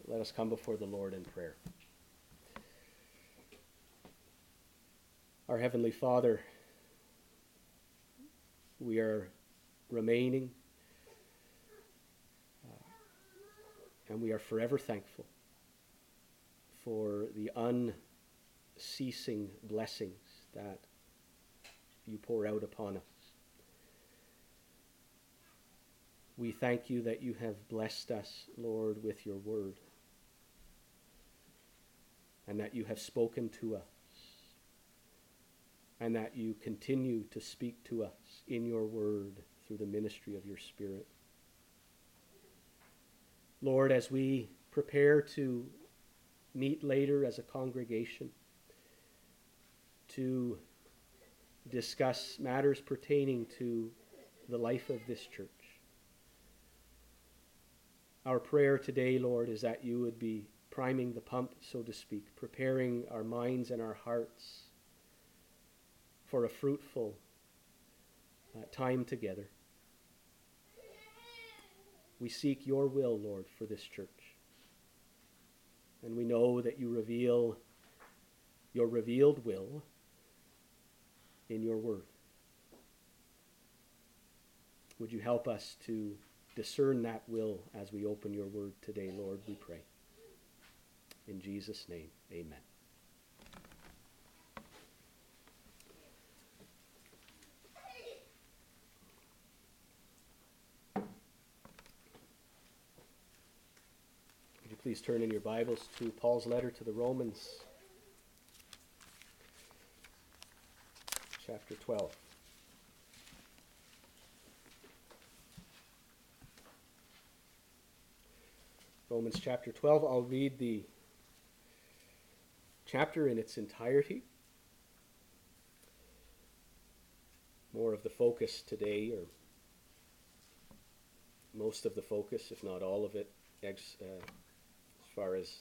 Let us come before the Lord in prayer. Our Heavenly Father, we are remaining and we are forever thankful for the unceasing blessings that you pour out upon us. We thank you that you have blessed us, Lord, with your word, and that you have spoken to us, and that you continue to speak to us in your word through the ministry of your Spirit. Lord, as we prepare to meet later as a congregation to discuss matters pertaining to the life of this church, our prayer today, Lord, is that you would be priming the pump, so to speak, preparing our minds and our hearts for a fruitful time together. We seek your will, Lord, for this church. And we know that you reveal your revealed will in your word. Would you help us to discern that will as we open your word today, Lord, we pray. In Jesus' name, amen. Would you please turn in your Bibles to Paul's letter to the Romans, chapter 12. Romans chapter 12, I'll read the chapter in its entirety. More of the focus today, or most of the focus, if not all of it, as far as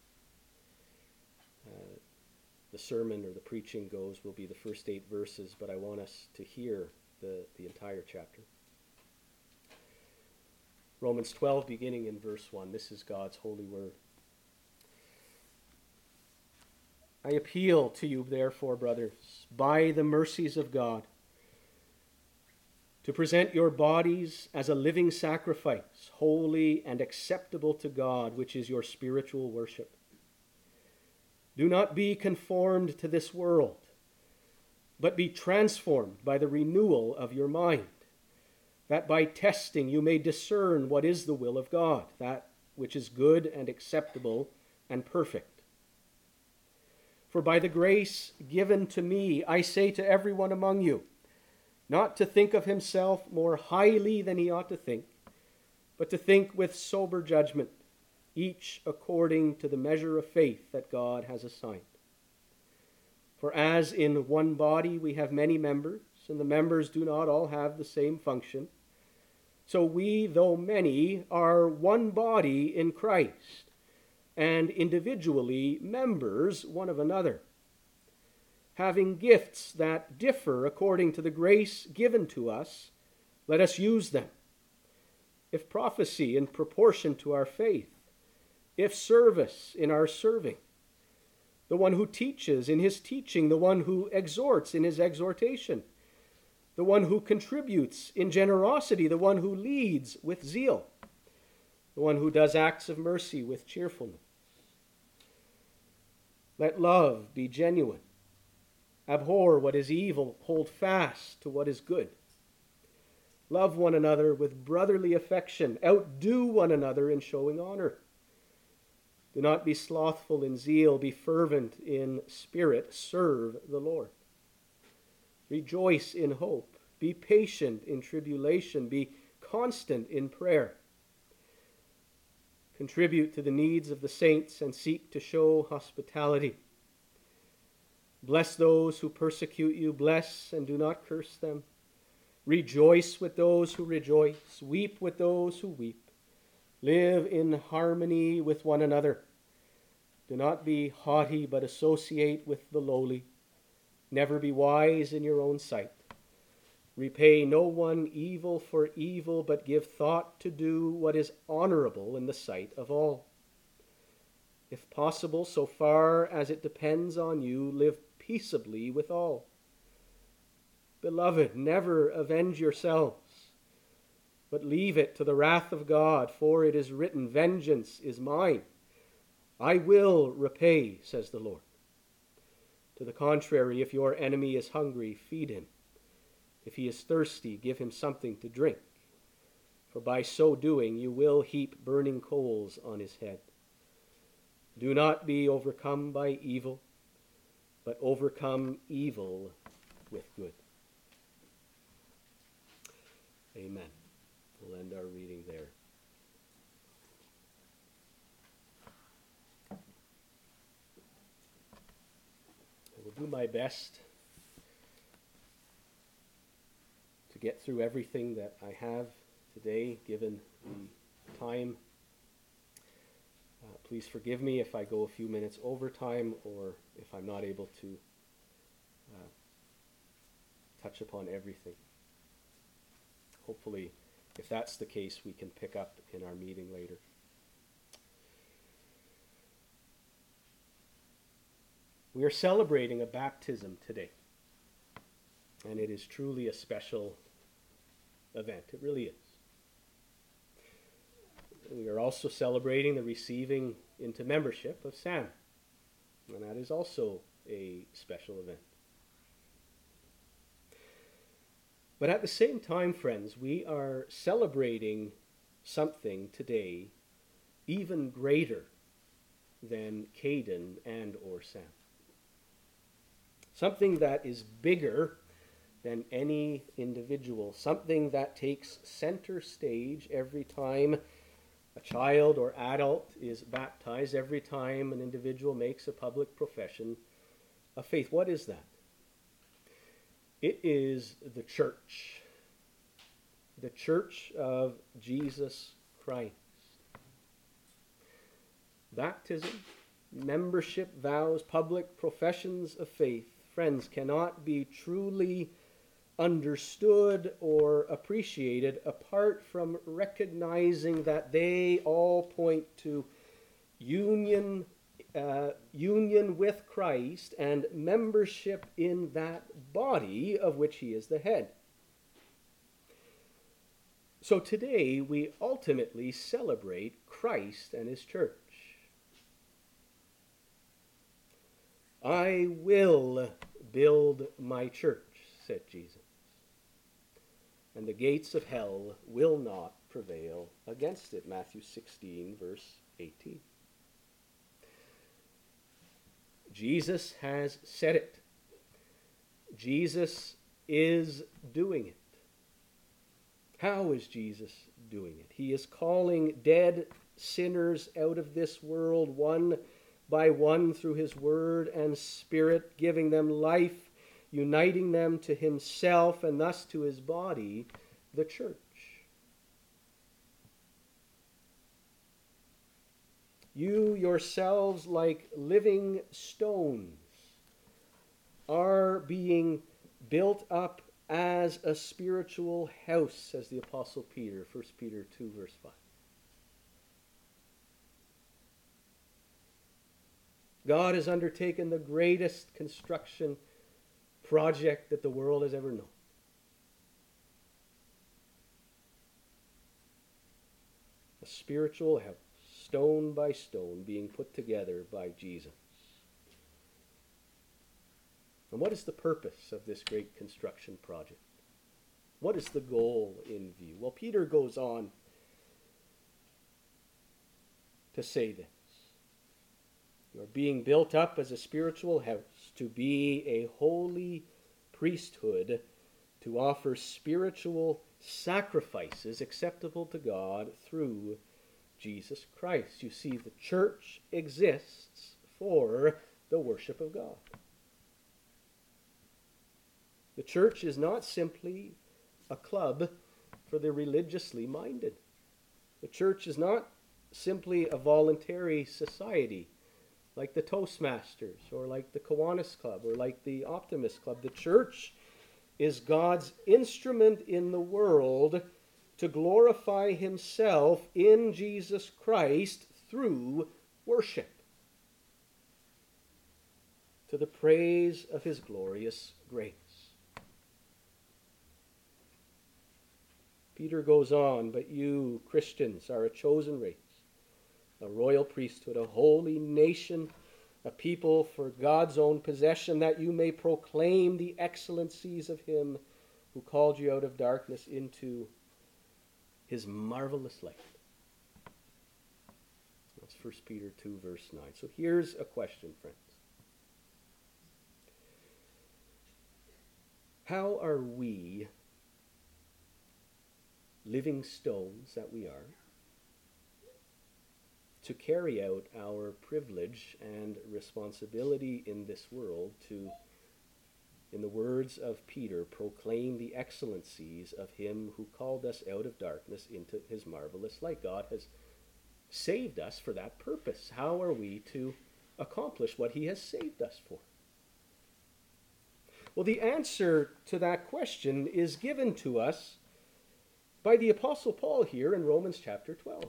the sermon or the preaching goes, will be the first 8 verses, but I want us to hear the entire chapter. Romans 12, beginning in verse 1. This is God's holy word. I appeal to you, therefore, brothers, by the mercies of God, to present your bodies as a living sacrifice, holy and acceptable to God, which is your spiritual worship. Do not be conformed to this world, but be transformed by the renewal of your mind, that by testing you may discern what is the will of God, that which is good and acceptable and perfect. For by the grace given to me, I say to everyone among you, not to think of himself more highly than he ought to think, but to think with sober judgment, each according to the measure of faith that God has assigned. For as in one body we have many members, and the members do not all have the same function, so we, though many, are one body in Christ, and individually members one of another, having gifts that differ according to the grace given to us. Let us use them. If prophecy, in proportion to our faith; if service, in our serving; the one who teaches, in his teaching; the one who exhorts, in his exhortation; the one who contributes, in generosity; the one who leads, with zeal; the one who does acts of mercy, with cheerfulness. Let love be genuine. Abhor what is evil, hold fast to what is good. Love one another with brotherly affection, outdo one another in showing honor. Do not be slothful in zeal, be fervent in spirit, serve the Lord. Rejoice in hope, be patient in tribulation, be constant in prayer. Contribute to the needs of the saints and seek to show hospitality. Bless those who persecute you, bless and do not curse them. Rejoice with those who rejoice, weep with those who weep. Live in harmony with one another. Do not be haughty, but associate with the lowly. Never be wise in your own sight. Repay no one evil for evil, but give thought to do what is honorable in the sight of all. If possible, so far as it depends on you, live peaceably with all. Beloved, never avenge yourselves, but leave it to the wrath of God, for it is written, "Vengeance is mine. I will repay," says the Lord. To the contrary, if your enemy is hungry, feed him. If he is thirsty, give him something to drink. For by so doing, you will heap burning coals on his head. Do not be overcome by evil, but overcome evil with good. Amen. We'll end our reading there. I will do my best to get through everything that I have today, given the time. Please forgive me if I go a few minutes over time or if I'm not able to touch upon everything. Hopefully, if that's the case, we can pick up in our meeting later. We are celebrating a baptism today, and it is truly a special event. It really is. We are also celebrating the receiving into membership of Sam, and that is also a special event. But at the same time, friends, we are celebrating something today even greater than Caden and or Sam. Something that is bigger than any individual. Something that takes center stage every time a child or adult is baptized, every time an individual makes a public profession of faith. What is that? It is the church of Jesus Christ. Baptism, membership, vows, public professions of faith, friends, cannot be truly understood or appreciated apart from recognizing that they all point to union with Christ and membership in that body of which he is the head. So today we ultimately celebrate Christ and his church. I will build my church, said Jesus, and the gates of hell will not prevail against it. Matthew 16, verse 18. Jesus has said it. Jesus is doing it. How is Jesus doing it? He is calling dead sinners out of this world one by one through his word and spirit, giving them life, uniting them to himself and thus to his body, the church. You yourselves, like living stones, are being built up as a spiritual house, says the Apostle Peter, 1 Peter 2, verse 5. God has undertaken the greatest construction project that the world has ever known. A spiritual house, stone by stone, being put together by Jesus. And what is the purpose of this great construction project? What is the goal in view? Well, Peter goes on to say this. You are being built up as a spiritual house to be a holy priesthood, to offer spiritual sacrifices acceptable to God through Jesus Christ. You see, the church exists for the worship of God. The church is not simply a club for the religiously minded. The church is not simply a voluntary society like the Toastmasters or like the Kiwanis Club or like the Optimist Club. The church is God's instrument in the world to glorify himself in Jesus Christ through worship. to the praise of his glorious grace. Peter goes on, but you, Christians, are a chosen race, a royal priesthood, a holy nation, a people for God's own possession, that you may proclaim the excellencies of him who called you out of darkness into his marvelous light. That's 1 Peter 2, verse 9. So here's a question, friends. How are we, living stones that we are, to carry out our privilege and responsibility in this world to, in the words of Peter, proclaim the excellencies of him who called us out of darkness into his marvelous light? God has saved us for that purpose. How are we to accomplish what he has saved us for? Well, the answer to that question is given to us by the Apostle Paul here in Romans chapter 12.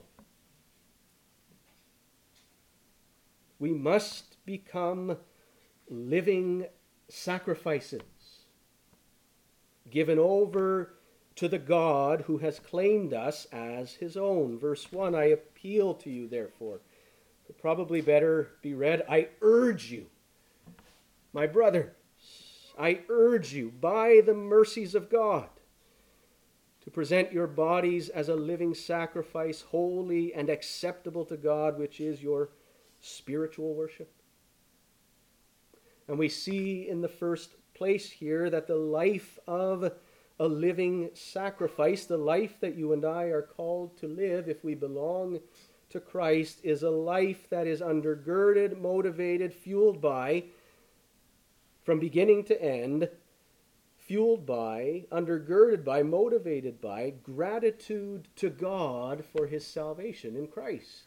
We must become living sacrifices, given over to the God who has claimed us as his own. Verse 1, I appeal to you, therefore. Could probably better be read, I urge you, my brothers, I urge you by the mercies of God to present your bodies as a living sacrifice, holy and acceptable to God, which is your spiritual worship. And we see in the first place here that the life of a living sacrifice, the life that you and I are called to live if we belong to Christ, is a life that is undergirded, motivated, fueled by, from beginning to end, fueled by, undergirded by, motivated by gratitude to God for his salvation in Christ.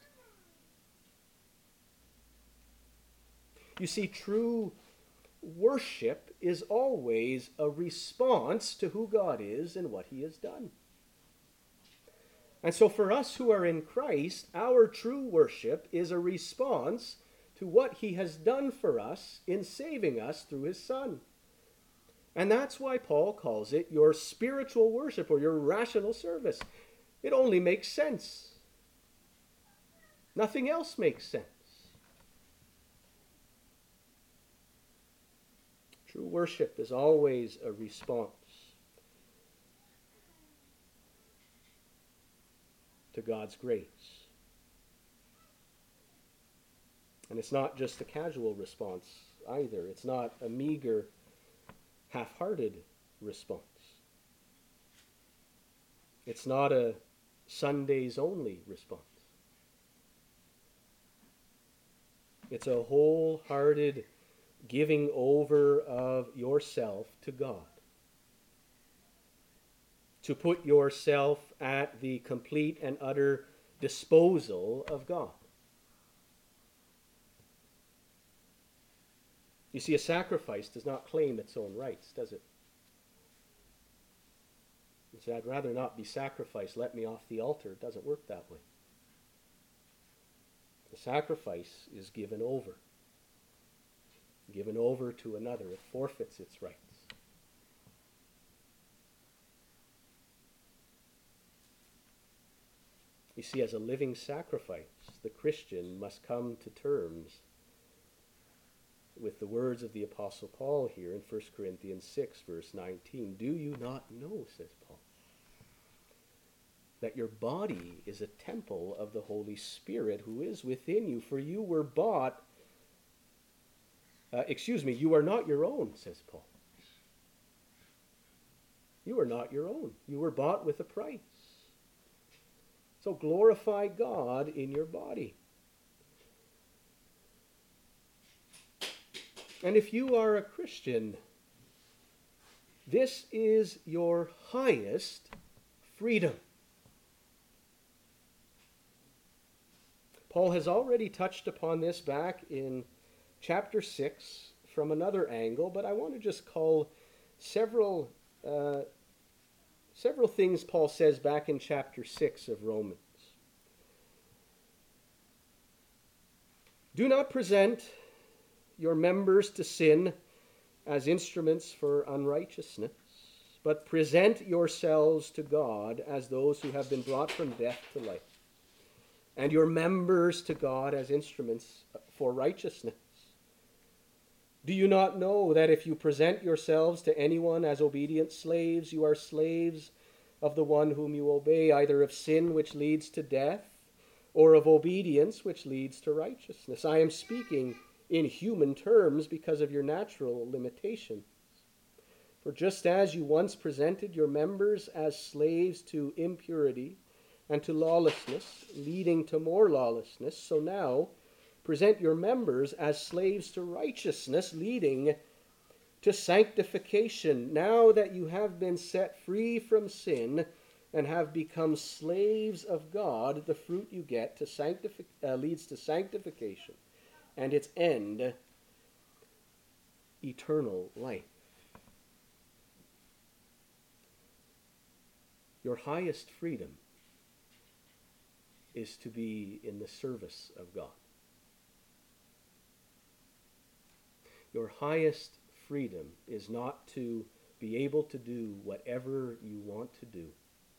You see, true worship is always a response to who God is and what he has done. And so for us who are in Christ, our true worship is a response to what he has done for us in saving us through his Son. And that's why Paul calls it your spiritual worship or your rational service. It only makes sense. Nothing else makes sense. True worship is always a response to God's grace. And it's not just a casual response either. It's not a meager, half-hearted response. It's not a Sundays-only response. It's a wholehearted giving over of yourself to God. To put yourself at the complete and utter disposal of God. You see, a sacrifice does not claim its own rights, does it? You say, I'd rather not be sacrificed, let me off the altar. It doesn't work that way. The sacrifice is given over to another. It forfeits its rights. You see, as a living sacrifice, the Christian must come to terms with the words of the Apostle Paul here in 1 Corinthians 6, verse 19. Do you not know, says Paul, that your body is a temple of the Holy Spirit who is within you? For you were bought, you are not your own, says Paul. You are not your own. You were bought with a price. So glorify God in your body. And if you are a Christian, this is your highest freedom. Paul has already touched upon this back in chapter 6 from another angle, but I want to just call several things Paul says back in chapter 6 of Romans. Do not present your members to sin as instruments for unrighteousness, but present yourselves to God as those who have been brought from death to life, and your members to God as instruments for righteousness. Do you not know that if you present yourselves to anyone as obedient slaves, you are slaves of the one whom you obey, either of sin which leads to death, or of obedience which leads to righteousness? I am speaking in human terms because of your natural limitations. For just as you once presented your members as slaves to impurity and to lawlessness, leading to more lawlessness, so now present your members as slaves to righteousness, leading to sanctification. Now that you have been set free from sin and have become slaves of God, the fruit you get leads to sanctification, and its end, eternal life. Your highest freedom is to be in the service of God. Your highest freedom is not to be able to do whatever you want to do.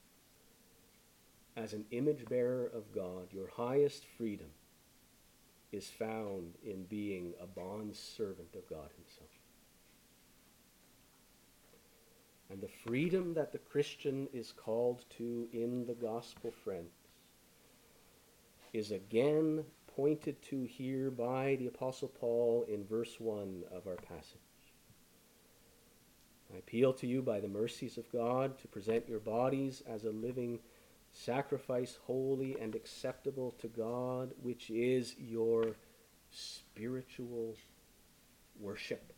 As an image bearer of God, your highest freedom is found in being a bond servant of God himself. And the freedom that the Christian is called to in the gospel, friends, is again pointed to here by the Apostle Paul in verse 1 of our passage. I appeal to you by the mercies of God to present your bodies as a living sacrifice, holy and acceptable to God, which is your spiritual worship.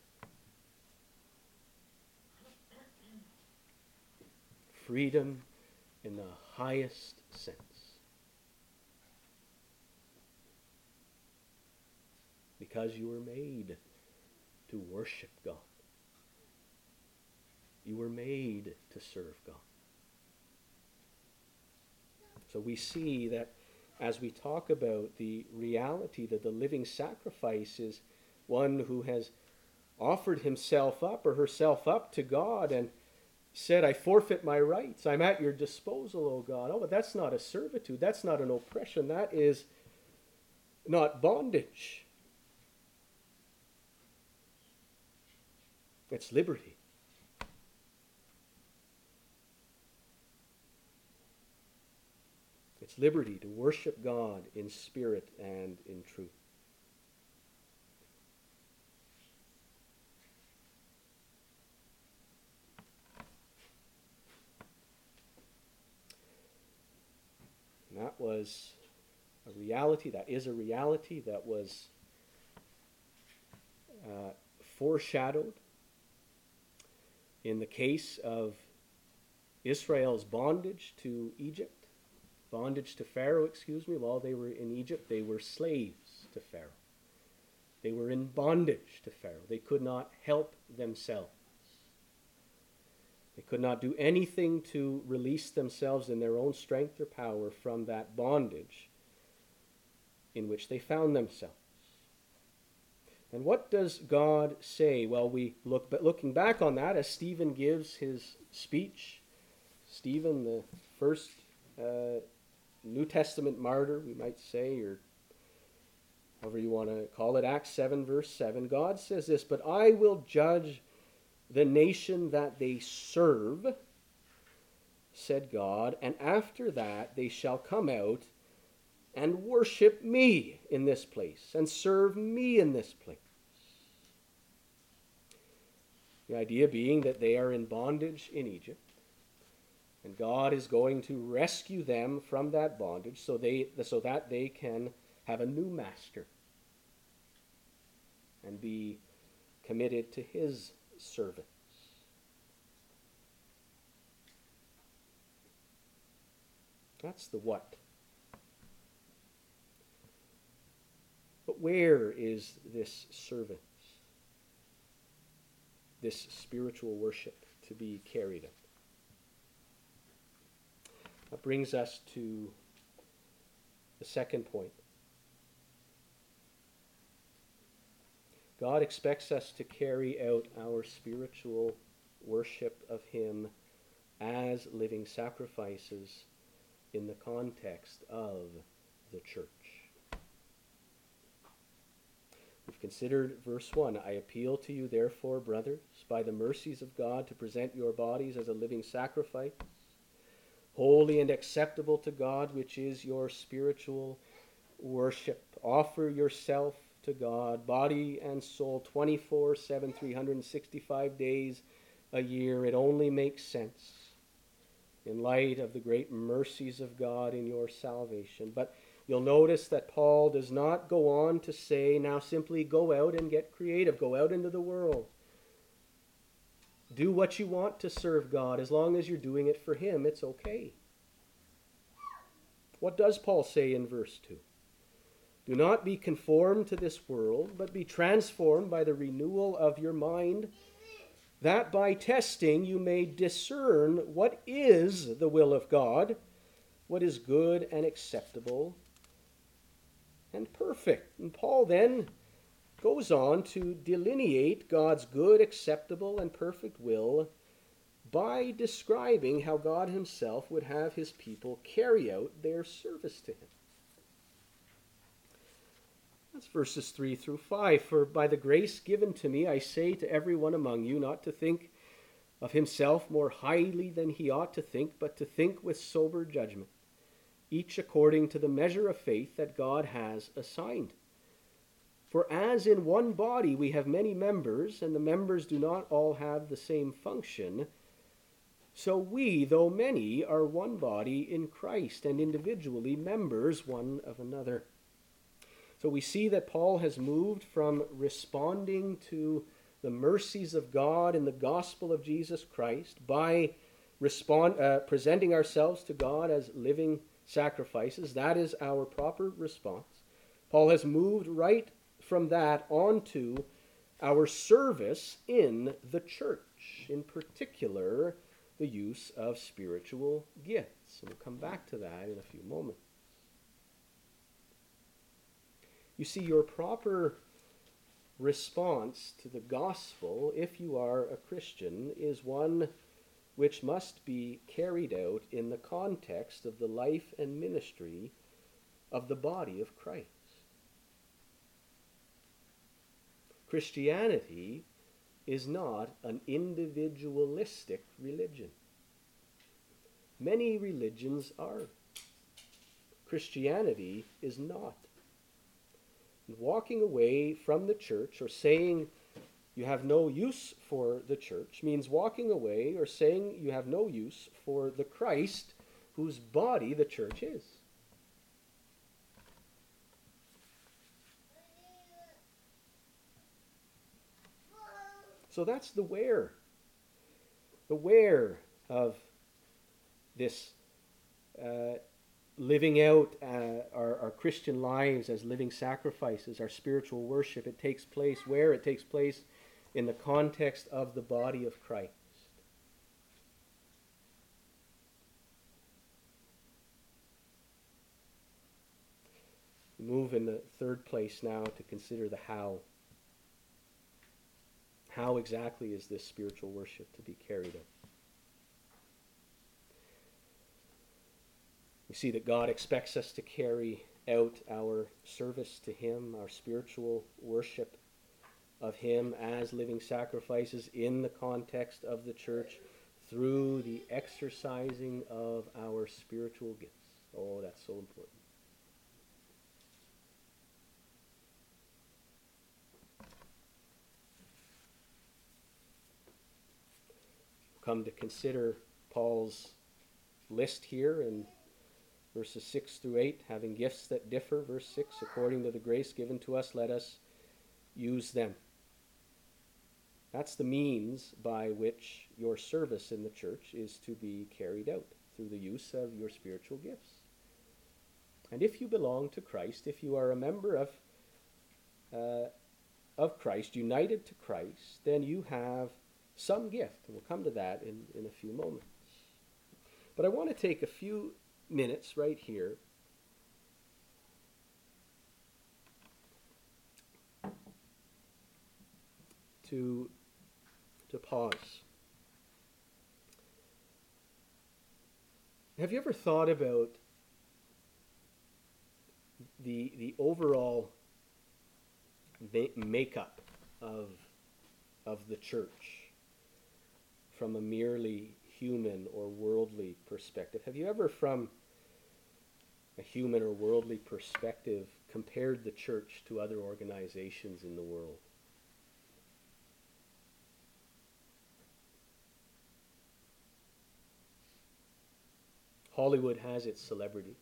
Freedom in the highest sense. Because you were made to worship God. You were made to serve God. So we see that as we talk about the reality that the living sacrifice is one who has offered himself up or herself up to God and said, I forfeit my rights. I'm at your disposal, O God. Oh, but that's not a servitude. That's not an oppression. That is not bondage. It's liberty. It's liberty to worship God in spirit and in truth. And that was a reality, that is a reality that was foreshadowed in the case of Israel's bondage to Pharaoh, while they were in Egypt. They were slaves to Pharaoh. They were in bondage to Pharaoh. They could not help themselves. They could not do anything to release themselves in their own strength or power from that bondage in which they found themselves. And what does God say? Well, looking back on that, as Stephen gives his speech, Stephen, the first New Testament martyr, we might say, or however you want to call it, Acts 7, verse 7, God says this, but I will judge the nation that they serve, said God, and after that they shall come out and worship me in this place and serve me in this place. The idea being that they are in bondage in Egypt, and God is going to rescue them from that bondage so that they can have a new master and be committed to his service. That's the what. But where is this service, this spiritual worship to be carried out? That brings us to the second point. God expects us to carry out our spiritual worship of Him as living sacrifices in the context of the church. We've considered verse 1. I appeal to you, therefore, brothers, by the mercies of God, to present your bodies as a living sacrifice, holy and acceptable to God, which is your spiritual worship. Offer yourself to God, body and soul, 24/7, 365 days a year. It only makes sense in light of the great mercies of God in your salvation. But you'll notice that Paul does not go on to say, now simply go out and get creative, go out into the world. Do what you want to serve God. As long as you're doing it for Him, it's okay. What does Paul say in verse 2? Do not be conformed to this world, but be transformed by the renewal of your mind, that by testing you may discern what is the will of God, what is good and acceptable and perfect. And Paul then goes on to delineate God's good, acceptable, and perfect will by describing how God Himself would have His people carry out their service to Him. That's verses 3 through 5. For by the grace given to me, I say to everyone among you not to think of himself more highly than he ought to think, but to think with sober judgment, each according to the measure of faith that God has assigned. For as in one body we have many members, and the members do not all have the same function, so we, though many, are one body in Christ, and individually members one of another. So we see that Paul has moved from responding to the mercies of God in the gospel of Jesus Christ by presenting ourselves to God as living sacrifices. That is our proper response. Paul has moved right from that onto our service in the church, in particular the use of spiritual gifts. And we'll come back to that in a few moments. You see, your proper response to the gospel, if you are a Christian, is one which must be carried out in the context of the life and ministry of the body of Christ. Christianity is not an individualistic religion. Many religions are. Christianity is not. Walking away from the church or saying you have no use for the church means walking away or saying you have no use for the Christ whose body the church is. So that's the where. The where of this living out our Christian lives as living sacrifices, our spiritual worship. It takes place where? It takes place in the context of the body of Christ. We move in the third place now to consider the how. How exactly is this spiritual worship to be carried out? We see that God expects us to carry out our service to Him, our spiritual worship of Him as living sacrifices in the context of the church through the exercising of our spiritual gifts. Oh, that's so important. We'll come to consider Paul's list here in verses 6 through 8, having gifts that differ. Verse 6, according to the grace given to us, let us use them. That's the means by which your service in the church is to be carried out, through the use of your spiritual gifts. And if you belong to Christ, if you are a member of Christ, united to Christ, then you have some gift. And we'll come to that in a few moments. But I want to take a few minutes right here to pause. Have you ever thought about the overall makeup of the church from a merely human or worldly perspective? Have you ever, from a human or worldly perspective, compared the church to other organizations in the world? Hollywood has its celebrities.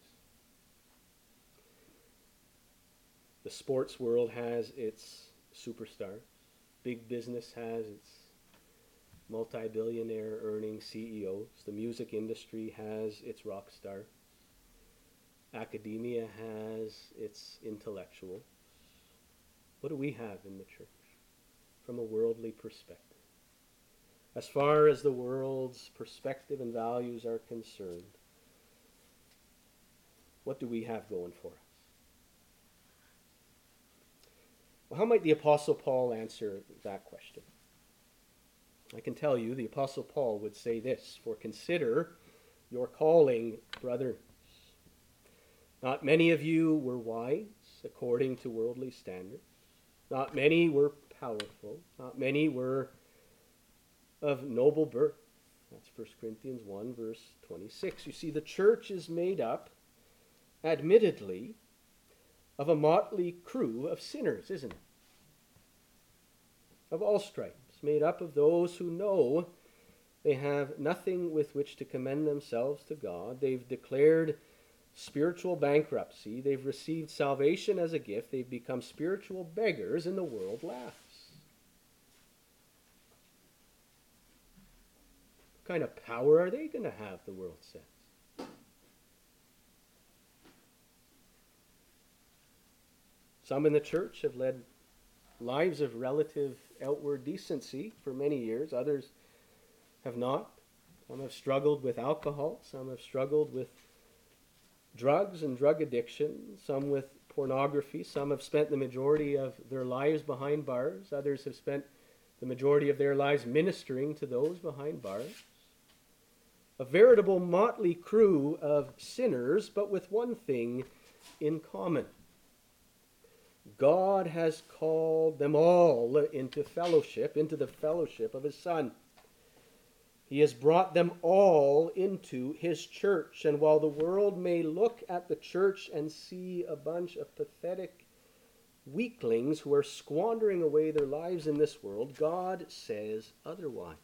The sports world has its superstars. Big business has its multi-billionaire earning CEOs. The music industry has its rock stars. Academia has its intellectuals. What do we have in the church from a worldly perspective? As far as the world's perspective and values are concerned, what do we have going for us? Well, how might the Apostle Paul answer that question? I can tell you the Apostle Paul would say this: "For consider your calling, brothers. Not many of you were wise according to worldly standards. Not many were powerful. Not many were of noble birth." That's 1 Corinthians 1, verse 26. You see, the church is made up, admittedly, of a motley crew of sinners, isn't it? Of all stripes, made up of those who know they have nothing with which to commend themselves to God. They've declared spiritual bankruptcy. They've received salvation as a gift. They've become spiritual beggars, and the world laughs. What kind of power are they going to have, the world says? Some in the church have led lives of relative outward decency for many years. Others have not. Some have struggled with alcohol. Some have struggled with drugs and drug addiction. Some with pornography. Some have spent the majority of their lives behind bars. Others have spent the majority of their lives ministering to those behind bars. A veritable motley crew of sinners, but with one thing in common. God has called them all into fellowship, into the fellowship of His Son. He has brought them all into His church. And while the world may look at the church and see a bunch of pathetic weaklings who are squandering away their lives in this world, God says otherwise.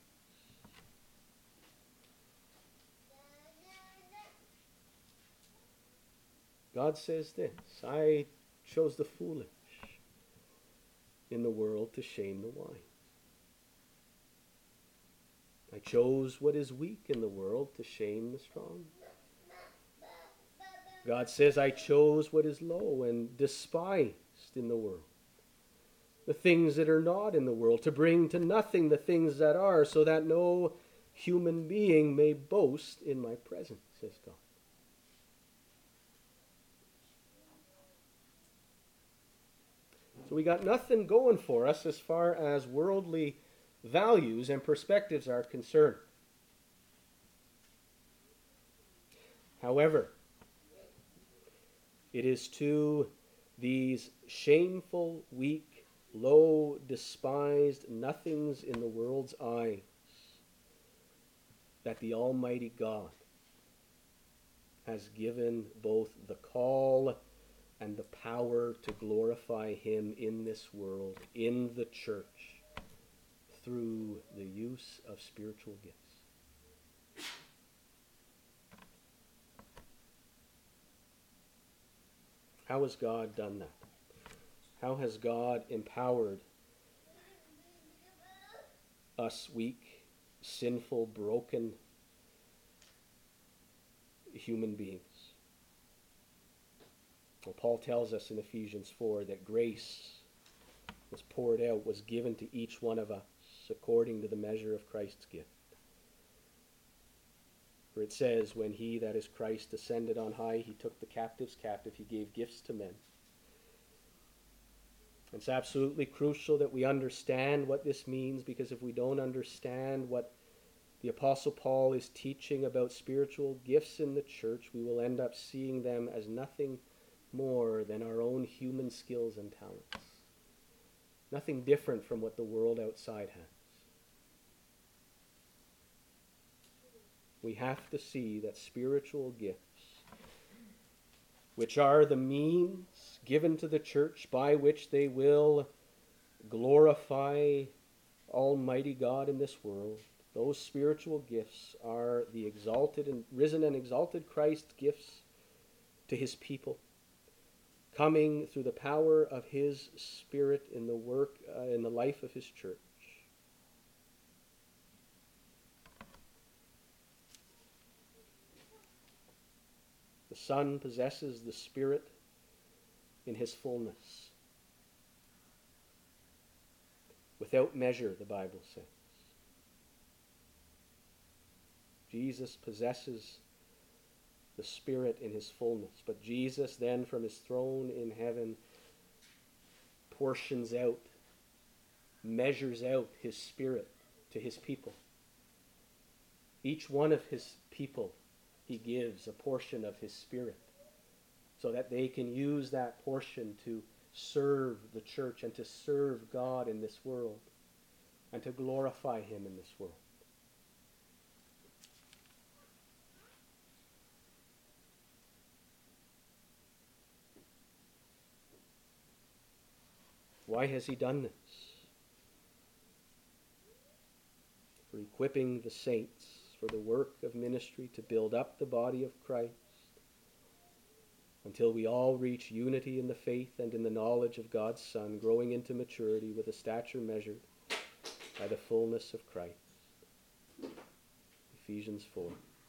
God says this: "I chose the foolish in the world to shame the wise. I chose what is weak in the world to shame the strong." God says, "I chose what is low and despised in the world, the things that are not in the world, to bring to nothing the things that are, so that no human being may boast in my presence," says God. So we got nothing going for us as far as worldly values and perspectives are concerned. However, it is to these shameful, weak, low, despised nothings in the world's eyes that the Almighty God has given both the call and the power to glorify Him in this world, in the church, through the use of spiritual gifts. How has God done that? How has God empowered us weak, sinful, broken human beings? Well, Paul tells us in Ephesians 4 that grace was poured out, was given to each one of us according to the measure of Christ's gift. For it says, "When He, that is Christ, ascended on high, He took the captives captive, He gave gifts to men." It's absolutely crucial that we understand what this means, because if we don't understand what the Apostle Paul is teaching about spiritual gifts in the church, we will end up seeing them as nothing more than our own human skills and talents. Nothing different from what the world outside has. We have to see that spiritual gifts, which are the means given to the church by which they will glorify Almighty God in this world, those spiritual gifts are the exalted and risen and exalted Christ gifts to his people, coming through the power of his Spirit in the work, in the life of his church. The Son possesses the Spirit in his fullness. Without measure, the Bible says. Jesus possesses the Spirit in his fullness. But Jesus then from his throne in heaven portions out, measures out his Spirit to his people. Each one of his people, he gives a portion of his Spirit so that they can use that portion to serve the church and to serve God in this world and to glorify him in this world. Why has he done this? For equipping the saints for the work of ministry to build up the body of Christ until we all reach unity in the faith and in the knowledge of God's Son, growing into maturity with a stature measured by the fullness of Christ. Ephesians 4.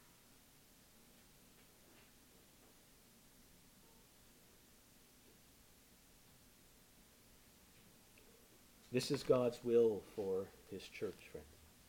This is God's will for his church, friends.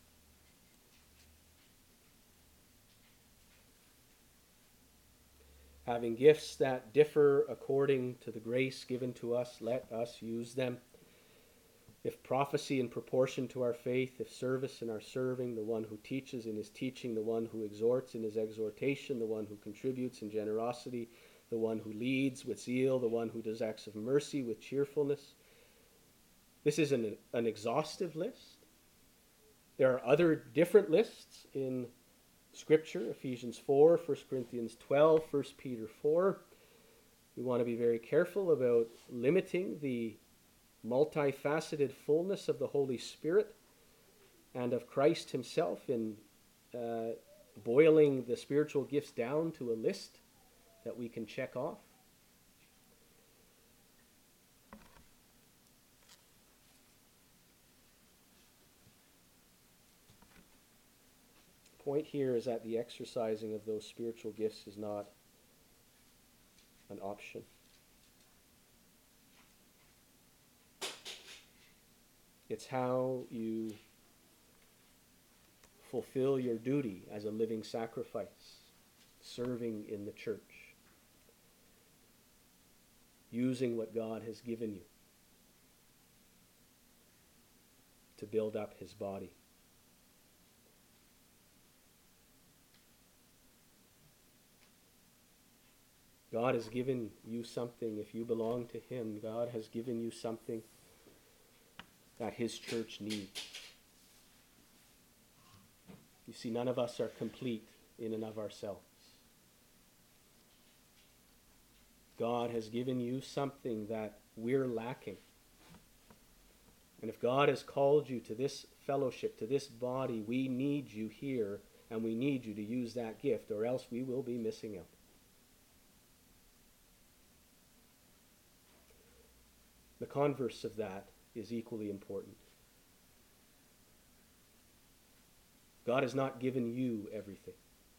Having gifts that differ according to the grace given to us, let us use them. If prophecy in proportion to our faith, if service in our serving, the one who teaches in his teaching, the one who exhorts in his exhortation, the one who contributes in generosity, the one who leads with zeal, the one who does acts of mercy with cheerfulness. This is an exhaustive list. There are other different lists in Scripture, Ephesians 4, 1 Corinthians 12, 1 Peter 4. We want to be very careful about limiting the multifaceted fullness of the Holy Spirit and of Christ himself in boiling the spiritual gifts down to a list that we can check off. The point here is that the exercising of those spiritual gifts is not an option. It's how you fulfill your duty as a living sacrifice, serving in the church, using what God has given you to build up his body. God has given you something. If you belong to him, God has given you something that his church needs. You see, none of us are complete in and of ourselves. God has given you something that we're lacking. And if God has called you to this fellowship, to this body, we need you here, and we need you to use that gift, or else we will be missing out. The converse of that is equally important. God has not given you everything.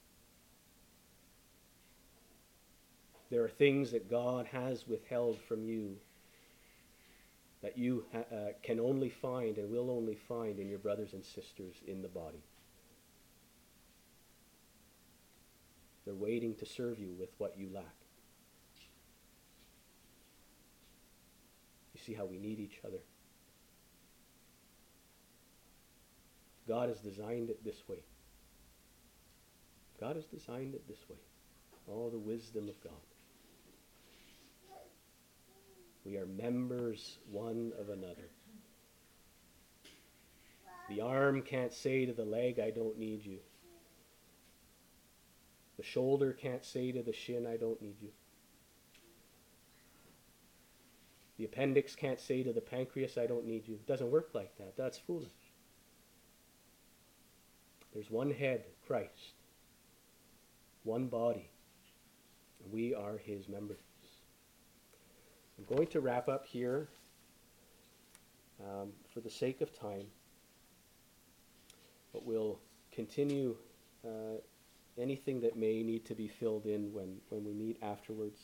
There are things that God has withheld from you that you can only find and will only find in your brothers and sisters in the body. They're waiting to serve you with what you lack. You see how we need each other. God has designed it this way. God has designed it this way. Oh, the wisdom of God. We are members one of another. The arm can't say to the leg, I don't need you. The shoulder can't say to the shin, I don't need you. The appendix can't say to the pancreas, I don't need you. It doesn't work like that. That's foolish. There's one head, Christ. One body. And we are his members. I'm going to wrap up here for the sake of time. But we'll continue anything that may need to be filled in when we meet afterwards.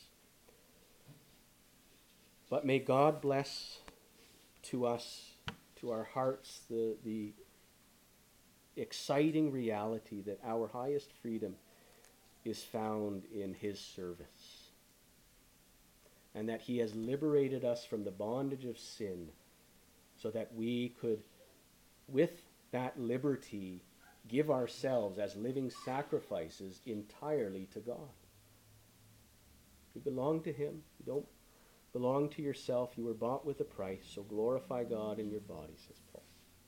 But may God bless to us, to our hearts, the exciting reality that our highest freedom is found in his service. And that he has liberated us from the bondage of sin so that we could, with that liberty, give ourselves as living sacrifices entirely to God. You belong to him. You don't belong to yourself. You were bought with a price, so glorify God in your body, says Paul.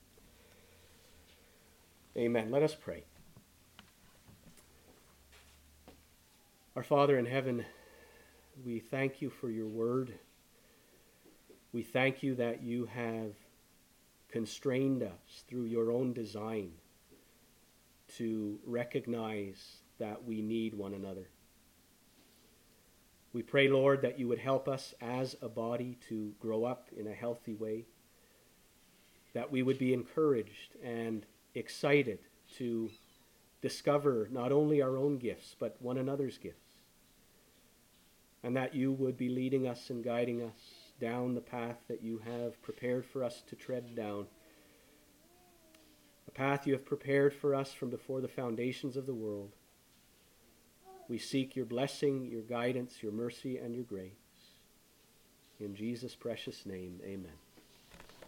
Amen. Let us pray. Our Father in heaven, we thank you for your word. We thank you that you have constrained us through your own design to recognize that we need one another. We pray, Lord, that you would help us as a body to grow up in a healthy way, that we would be encouraged and excited to discover not only our own gifts, but one another's gifts, and that you would be leading us and guiding us down the path that you have prepared for us to tread down, a path you have prepared for us from before the foundations of the world. We seek your blessing, your guidance, your mercy, and your grace. In Jesus' precious name, amen.